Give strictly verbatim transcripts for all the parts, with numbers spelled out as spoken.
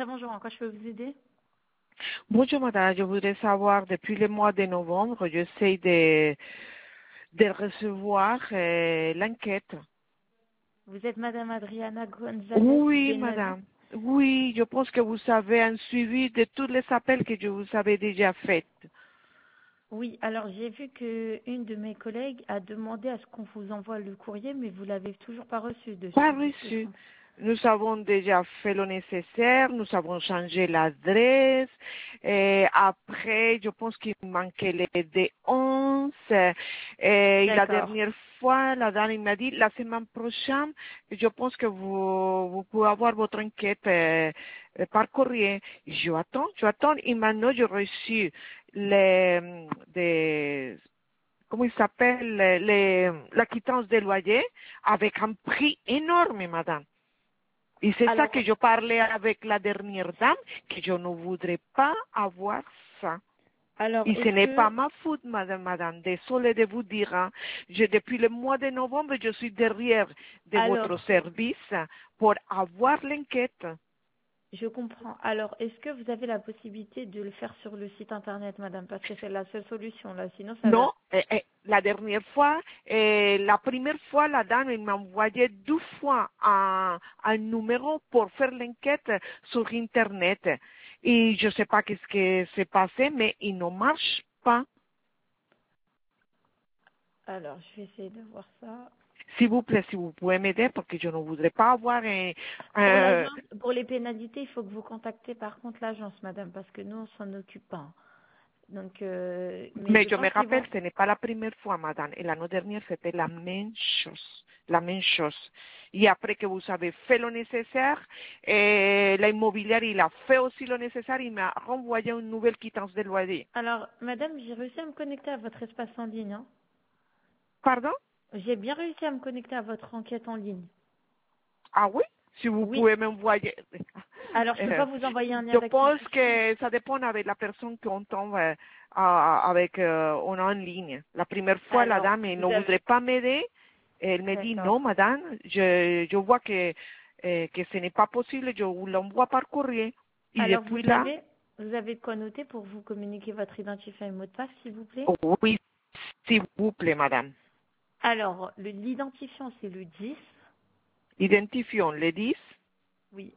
bonjour, en quoi je peux vous aider? Bonjour madame, je voudrais savoir, depuis le mois de novembre, j'essaie de, de recevoir euh, l'enquête. Vous êtes madame Adriana González Oui Benali? madame, oui, je pense que vous avez un suivi de tous les appels que je vous avais déjà faits. Oui, alors j'ai vu que une de mes collègues a demandé à ce qu'on vous envoie le courrier, mais vous l'avez toujours pas reçu Pas dessus. Est-ce reçu. qu'on- Nous avons déjà fait le nécessaire, nous avons changé l'adresse. Et après, je pense qu'il manquait les D onze. Et la D'accord. dernière fois, la dame il m'a dit, la semaine prochaine, je pense que vous, vous pouvez avoir votre enquête euh, euh, par courrier. Je attends, je attends. Et maintenant, j'ai reçu les, des, comment il s'appelle, les, la quittance des loyers avec un prix énorme, madame. Et c'est ça que Alors, je parlais avec la dernière dame, que je ne voudrais pas avoir ça. alors, Et ce est-ce n'est pas que, ma faute, madame, madame. Désolée de vous dire. Hein. Je, depuis le mois de novembre, je suis derrière de votre alors, service pour avoir l'enquête. je comprends. Alors, est-ce que vous avez la possibilité de le faire sur le site internet, madame, parce que c'est la seule solution là, sinon ça va. Non, eh, eh, la dernière fois, eh, la première fois, la dame elle m'a envoyé deux fois un, un numéro pour faire l'enquête sur Internet. Et je ne sais pas qu'est-ce qui s'est passé, mais il ne marche pas. Alors, je vais essayer de voir ça. S'il vous plaît, si vous pouvez m'aider, parce que je ne voudrais pas avoir un... Pour un- l'agence, pour les pénalités, il faut que vous contactez par contre l'agence, madame, parce que nous, on s'en occupe pas. Donc, euh, mais mais je je me pense qu'ils rappelle, vont. ce n'est pas la première fois, madame. Et l'année dernière, c'était la même chose. La même chose. Et après que vous avez fait le nécessaire, eh, l'immobilière, il a fait aussi le nécessaire, il m'a renvoyé une nouvelle quittance de loyer. Alors, madame, j'ai réussi à me connecter à votre espace en ligne. Hein. Pardon? J'ai bien réussi à me connecter à votre enquête en ligne. Ah oui? Si vous Oui. pouvez m'envoyer. Alors, je peux Euh, pas vous envoyer un lien je pense d'activation. que ça dépend avec la personne qu'on tombe euh, à- avec euh, on en ligne. La première fois, la Alors, dame elle ne vous avez. voudrait pas m'aider. Elle me dit non, D'accord. madame, je, je vois que, euh, que ce n'est pas possible, je vous l'envoie par courrier. Et Alors, vous depuis là, avez, vous avez de quoi noter pour vous communiquer votre identifiant et mot de passe, s'il vous plaît. oh, oui, s'il vous plaît, madame. Alors, le- l'identifiant, c'est le dix. Identifions les dix, Oui.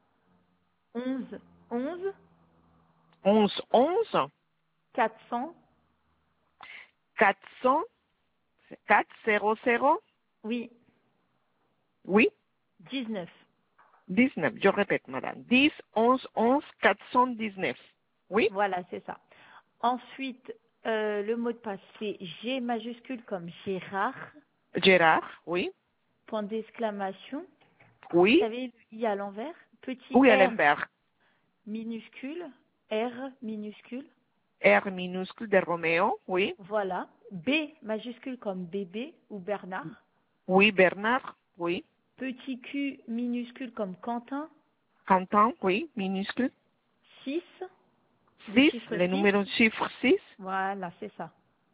Onze. Onze. onze, onze, Quatre cents. quatre cents, quatre zéro zéro, Oui. oui, Dix-neuf. dix-neuf. Je répète, madame. dix, onze, onze, quatre cent dix-neuf. Oui? Voilà, c'est ça. Ensuite, euh, le mot de passe, c'est G majuscule comme Gérard, Gérard, oui. point d'exclamation. Vous Oui. savez, I à l'envers. Petit Oui, à R l'envers. minuscule, R minuscule. R minuscule de Roméo, oui. Voilà. B majuscule comme bébé ou Bernard. Oui, Bernard, oui. Petit Q minuscule comme Quentin. Quentin, oui, minuscule. Six. Le six, chiffre le six. numéro chiffre six, Voilà, c'est ça.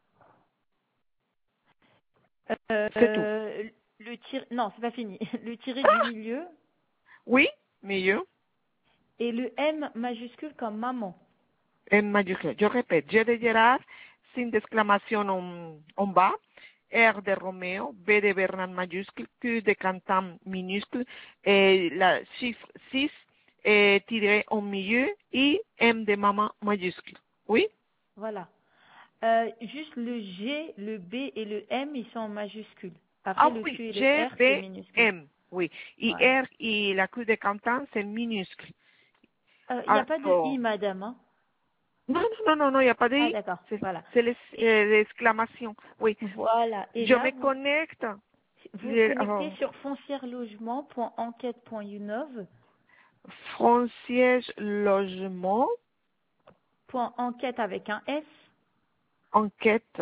c'est tout. Euh, le tir... Non, c'est pas fini. Le tiré du milieu Oui, milieu. et le M majuscule comme maman. En majuscule. Je répète, G de Gérard, signe d'exclamation en, en bas. R de Roméo, B de Bernard majuscule, Q de Quentin minuscule, et la chiffre six est tiré au milieu, et M de maman majuscule. Oui? Voilà. Euh, juste le G, le B et le M, ils sont en majuscule. Après, Ah le oui, Q et le G, R, c'est B, minuscule. M, oui. Et Voilà. R et la Q de Quentin, c'est minuscule. Il n'y a pas de I, Alors, madame. Hein. non, non, non, non, il n'y a pas de Ah, I. d'accord. C'est Voilà. c'est l'ex- Et euh, l'exclamation. Oui. voilà. Et Je là, me vous connecte. vous, vous Je- connectez oh, sur foncièrelogement point enquête point unov, Foncier logement, point enquête avec un S, enquête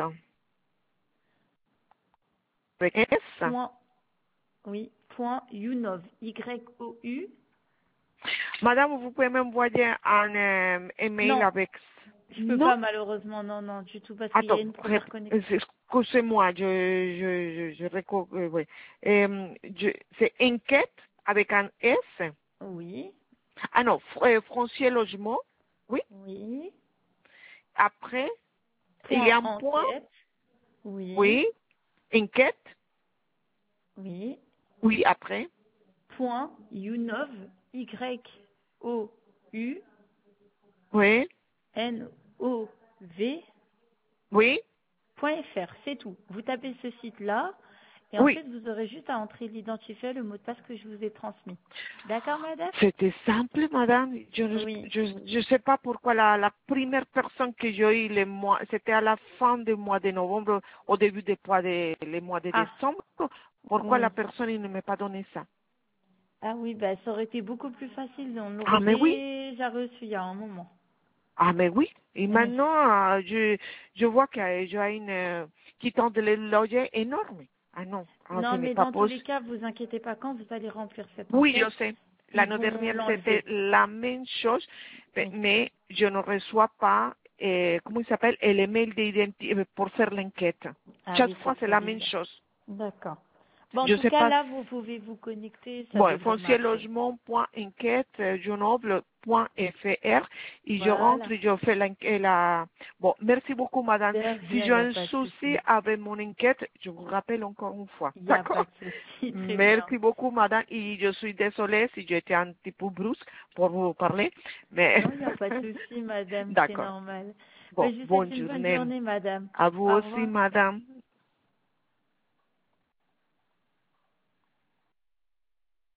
avec S. point, oui, point unov, Y-O-U. Madame, vous pouvez m'envoyer un euh, email Non, avec... je peux Non, pas malheureusement, non, non, du tout, parce qu'il y a attends, une première rép- connexion. excusez-moi, je, je, je, je reco- euh, oui. Euh, je- c'est enquête avec un S. Oui. Ah non, fr- euh, foncier logement, oui. Oui. Après, il y Point a un point, enquête. Oui. oui. Enquête, Oui. oui, après, Point Younov. Y O U oui, N O V. oui, Point .fr, c'est tout. Vous tapez ce site-là et oui. ensuite vous aurez juste à entrer l'identifiant, le mot de passe que je vous ai transmis. D'accord, madame? C'était simple, madame. Je ne Oui. je, je sais pas pourquoi la, la première personne que j'ai eu le mois, c'était à la fin du mois de novembre, au début des mois de, les mois de Ah, décembre. Pourquoi oui. la personne il ne m'a pas donné ça? Ah oui, bah ça aurait été beaucoup plus facile. On Ah, l'aurait mais oui. déjà reçu il y a un moment. Ah, mais oui. Et Oui. maintenant, euh, je, je vois que j'ai une euh, quittance de le loyer énorme. Ah non, ah, ce Non, n'est mais pas dans tous les possible. cas, vous inquiétez pas, quand vous allez remplir cette Oui, je enquête, sais. ils L'année vont dernière, c'était l'enlever. la même chose, mais, Oui. mais je ne reçois pas, euh, comment il s'appelle, le mail d'identité pour faire l'enquête. Ah Chaque oui, c'est fois, c'est très la même bizarre. chose. D'accord. Bon, en Je ne tout sais cas, pas. là, vous pouvez vous connecter, ça Bon, devrait marcher. foncierlogement.enquête.grenoble.fr et je rentre Voilà. et je fais l'enquête. La... Bon, merci beaucoup, madame. De Si rien, il j'ai n'y a un pas de souci souci. avec mon enquête, je vous rappelle encore une fois. Il n'y a pas D'accord? de souci, très bien. Merci beaucoup, madame. Et je suis désolée si j'étais un petit peu brusque pour vous parler, mais Non, il n'y a pas de souci, madame, c'est d'accord. normal. Bon, Ben, je vous souhaite bonne une bonne journée. journée, madame. À vous Au aussi, revoir. madame.